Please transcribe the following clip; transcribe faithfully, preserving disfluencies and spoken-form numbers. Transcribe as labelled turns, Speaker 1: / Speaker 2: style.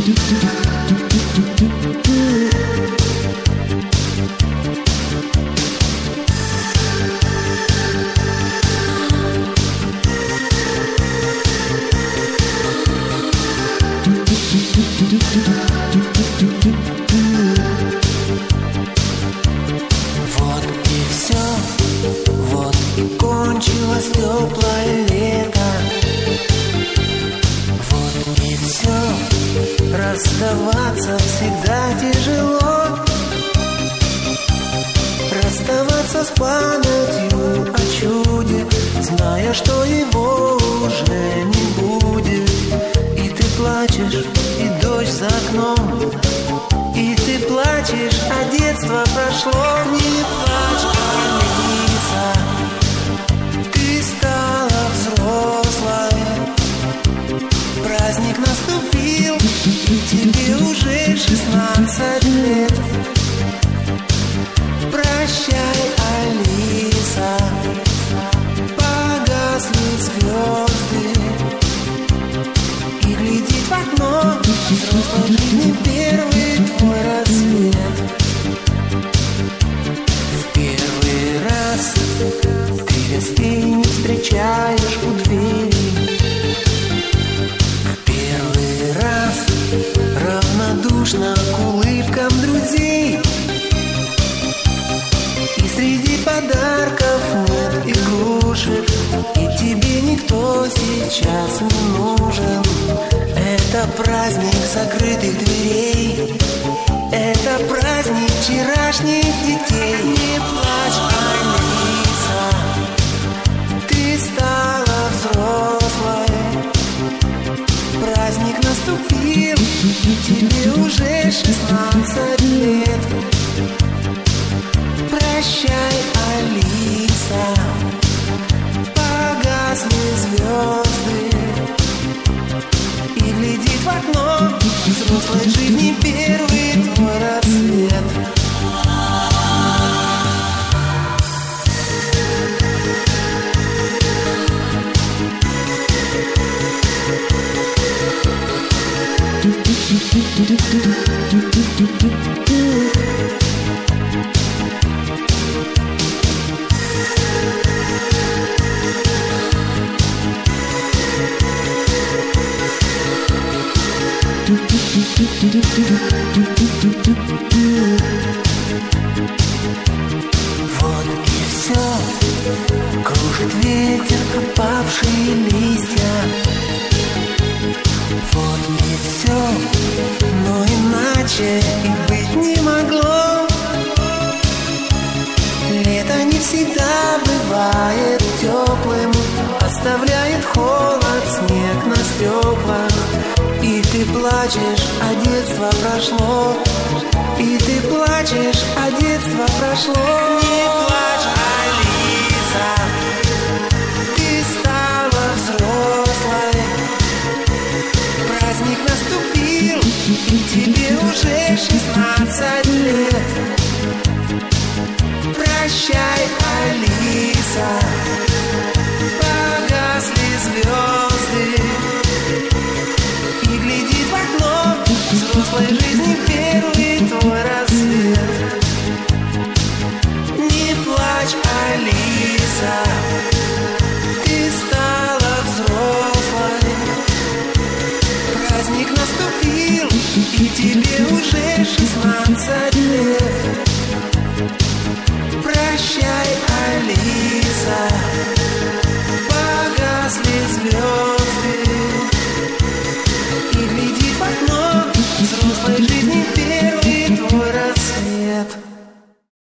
Speaker 1: Вот и все, вот и кончилось теплое лето. Вот и все, расставаться всегда тяжело. Расставаться с памятью о чуде, зная, что его уже не будет. И ты плачешь, и дождь за окном, и ты плачешь, а детство прошло. Не плачь, Алиса, ты стала взрослой. Праздник наступил, и тебе уже шестнадцать лет. Прощай, Алиса, погасли звезды, и глядит в окно взрослой жизни первый твой рассвет. В первый раз ты гостей не встречаешь у двери. В первый раз равнодушна к улыбкам друзей. И среди подарков нет игрушек, и тебе никто сейчас не нужен. Это праздник закрытых дверей, это праздник вчерашних детей. Не плачь, Алиса, ты стала взрослой. Праздник наступил, и тебе уже шестнадцать лет. Прощай, Алиса, погасли звезды, и глядит в окно взрослой жизни первый твой рассвет. Вот и все, кружит ветер опавшие листья. Вот и все, но иначе и быть не могло. Лето не всегда бывает теплым, оставляет холод, снег на стеклах. И ты плачешь, а детство прошло. И ты плачешь, а детство прошло. Не плачь, Алиса, ты стала взрослой. Праздник наступил, и тебе уже шестнадцать